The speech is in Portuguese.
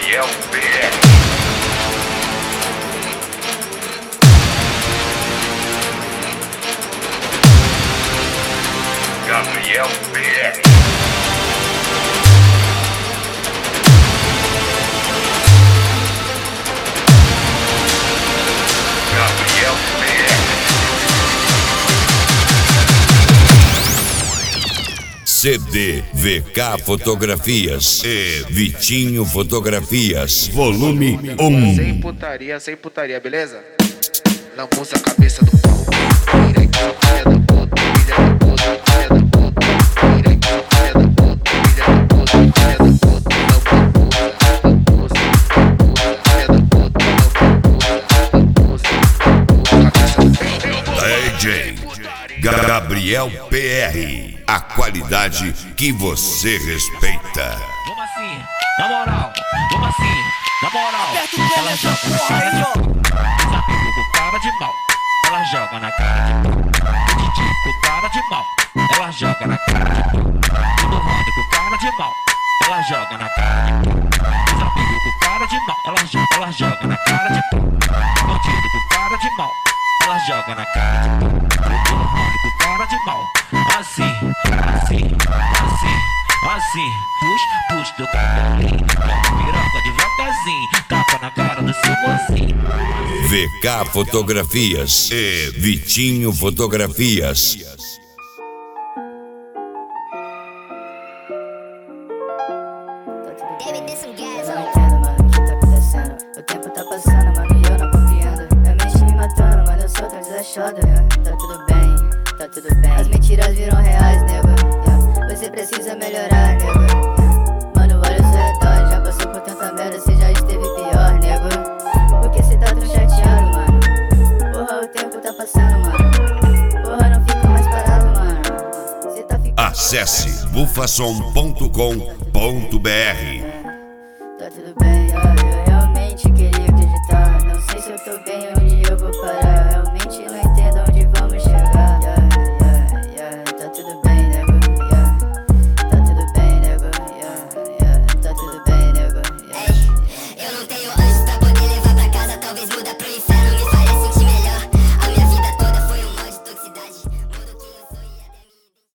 Gabriel PR. Gabriel PR. Gabriel PR. CD VK Fotografias e Vitinho Fotografias, volume 1. Sem putaria, beleza? Lambuza a cabeça do pau. Vira aqui, filha da puta, filha da puta, filha da puta. Vira aqui, filha da puta, filha da puta, filha da puta. Lambuza, filha da puta, lambuza, cabeça do pau. DJ Gabriel PR, a qualidade que você respeita. Vamos assim, na moral, vamos assim, na moral. Ela joga na cara de pau. Os amigos com cara de mal, ela joga na cara de pau. O DJ com cara de mal, ela joga na cara de pau. O do Rony com cara de mal, ela joga na cara de pau. Os amigos com cara de mal, ela joga na cara de pau. O bandido com cara de mal, ela joga na cara de pau. O do Rony com cara de mal, assim, push do cabelinho, piroca devagarzinho, tapa na cara do seu mocinho. VK Fotografias e Vitinho Fotografias. Eu não entendo, mano, o que tá acontecendo. O tempo tá passando, mano, e eu não compreendo. Minha mente me matando, mano, eu sou tão desastrado. Tá tudo bem, tá tudo bem. As mentiras viram reais, nego. Você precisa melhorar, nego. Mano, olha o seu redor, já passou por tanta merda, você já esteve pior, nego. Por que cê tá tão chateado, mano? Porra, o tempo tá passando, mano. Porra, não fica mais parado, mano. Cê tá ficando. Acesse bufasom.com.br.